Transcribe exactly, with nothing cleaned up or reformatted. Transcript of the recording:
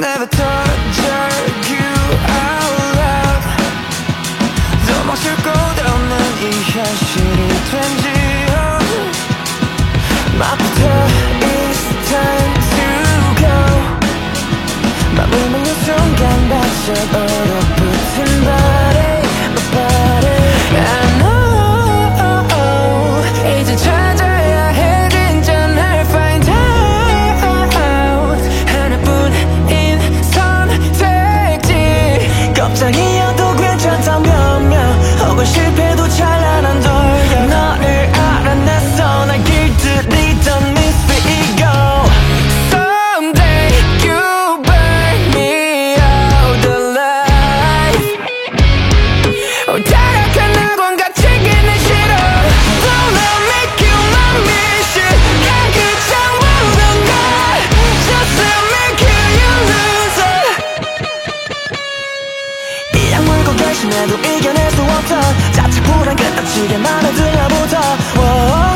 never told you out loud. 도망칠 곳 없는 이 현실이 된지 맘부터 it's time to go. 맘을 먹는 순간 바짝 얼어붙은 body, my body. I know 이제 찾아야 해 진전을 find out. 하나뿐인 선택지 걱정이어도 괜찮다면 혹은 실패도 찬란한 돌격 너를 알아냈어 날 길들이던 misfit ego. Someday you burn me out alive. 어, 타락한 낙원 갇히기는 싫어. Don't let me kill my mission. 난 그저 모든 걸 Just let me kill you loser. 이 악물고 결심해도 이겨낼 수 없던 자칫 불안 끝닥치게 맘에 들려부터.